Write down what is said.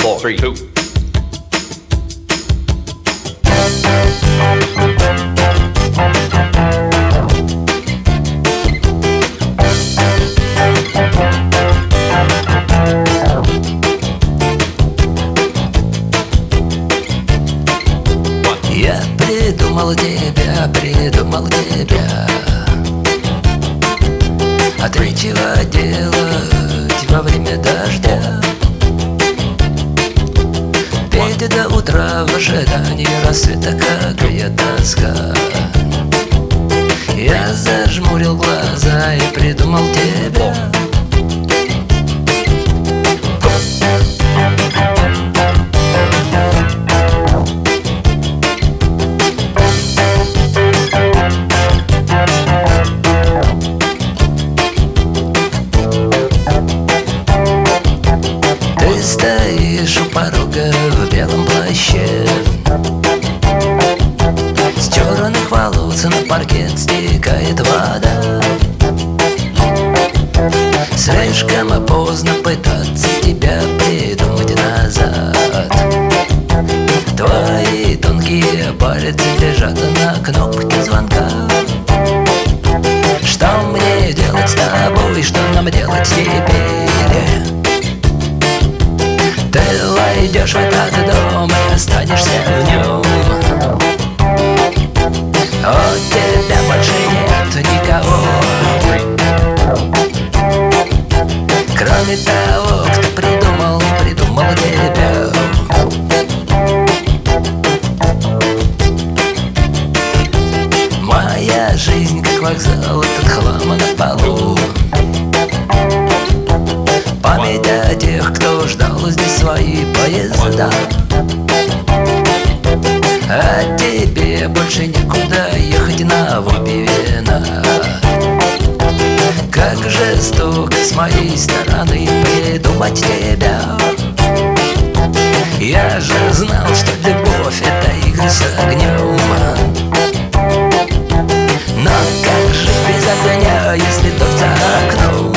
4, 3, 2. Я придумал тебя, от нечего делать во время дождя. Петь до утра в ожидании рассвета, какая тоска. Я зажмурил глаза и придумал тебя. Ты стоишь у порога в белом плаще, с черных волос на паркет стекает вода. Слишком поздно пытаться тебя придумать назад. Твои тонкие пальцы лежат на кнопке звонка. Что мне делать с тобой, что нам делать теперь? Ты войдешь в этот дом и останешься в нем. У тебя больше нет никого, кроме того, кто придумал тебя. Моя жизнь как вокзал, этот хлам на полу. Память о тех, кто ждал здесь свои поезда. А тебе больше некуда ехать на выпиве вина. Как жестоко с моей стороны придумать тебя. Я же знал, что любовь — это игры с огнем. Но как жить без огня, если тот за окном?